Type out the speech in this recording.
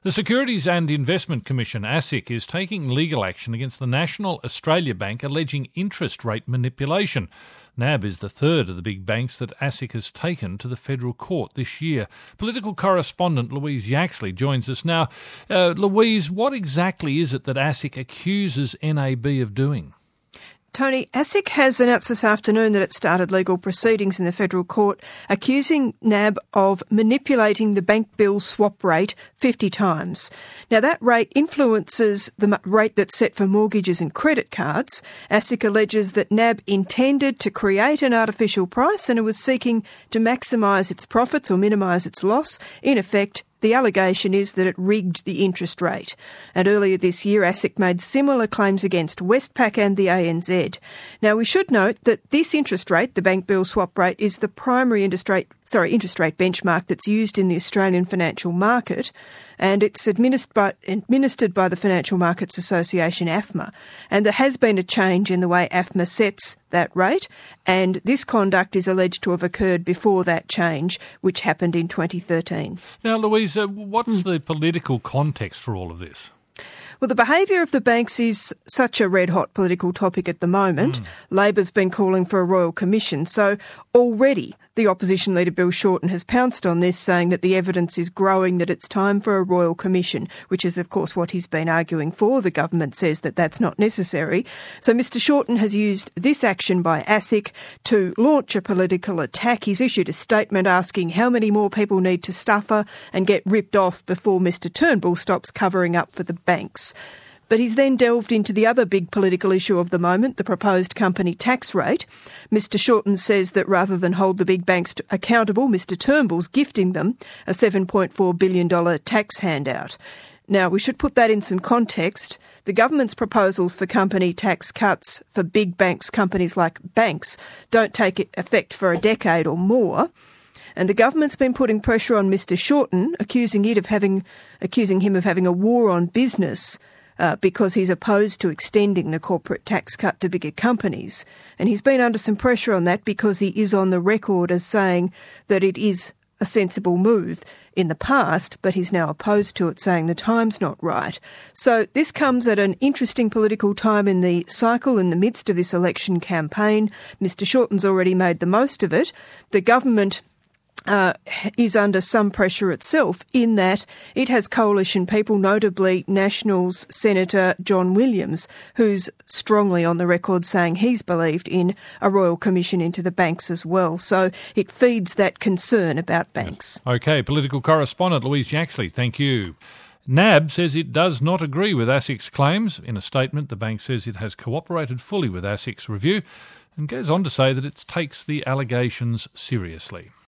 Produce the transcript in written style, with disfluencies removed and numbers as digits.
The Securities and Investment Commission, ASIC, is taking legal action against the National Australia Bank alleging interest rate manipulation. NAB is the third of the big banks that ASIC has taken to the federal court this year. Political correspondent Louise Yaxley joins us now. Louise, what exactly is it that ASIC accuses NAB of doing? Tony, ASIC has announced this afternoon that it started legal proceedings in the federal court accusing NAB of manipulating the bank bill swap rate 50 times. Now, that rate influences the rate that's set for mortgages and credit cards. ASIC alleges that NAB intended to create an artificial price and it was seeking to maximise its profits or minimise its loss. In effect, the allegation is that it rigged the interest rate. And earlier this year, ASIC made similar claims against Westpac and the ANZ. Now, we should note that this interest rate, the bank bill swap rate, is the primary interest rate benchmark that's used in the Australian financial market, and it's administered by the Financial Markets Association, AFMA. And there has been a change in the way AFMA sets that rate, and this conduct is alleged to have occurred before that change, which happened in 2013. Now, Louise, what's the political context for all of this? Well, the behaviour of the banks is such a red-hot political topic at the moment. Labor's been calling for a royal commission. So already the opposition leader Bill Shorten has pounced on this, saying that the evidence is growing that it's time for a royal commission, which is, of course, what he's been arguing for. The government says that that's not necessary. So Mr Shorten has used this action by ASIC to launch a political attack. He's issued a statement asking how many more people need to suffer and get ripped off before Mr Turnbull stops covering up for the banks. But he's then delved into the other big political issue of the moment, the proposed company tax rate. Mr Shorten says that rather than hold the big banks accountable, Mr Turnbull's gifting them a $7.4 billion tax handout. Now, we should put that in some context. The government's proposals for company tax cuts for big banks, companies like banks, don't take effect for a decade or more. And the government's been putting pressure on Mr Shorten, accusing him of having a war on business because he's opposed to extending the corporate tax cut to bigger companies. And he's been under some pressure on that because he is on the record as saying that it is a sensible move in the past, but he's now opposed to it, saying the time's not right. So this comes at an interesting political time in the cycle, in the midst of this election campaign. Mr Shorten's already made the most of it. The government is under some pressure itself in that it has coalition people, notably Nationals Senator John Williams, who's strongly on the record saying he's believed in a royal commission into the banks as well. So it feeds that concern about banks. Yes. OK, political correspondent Louise Yaxley, thank you. NAB says it does not agree with ASIC's claims. In a statement, the bank says it has cooperated fully with ASIC's review and goes on to say that it takes the allegations seriously.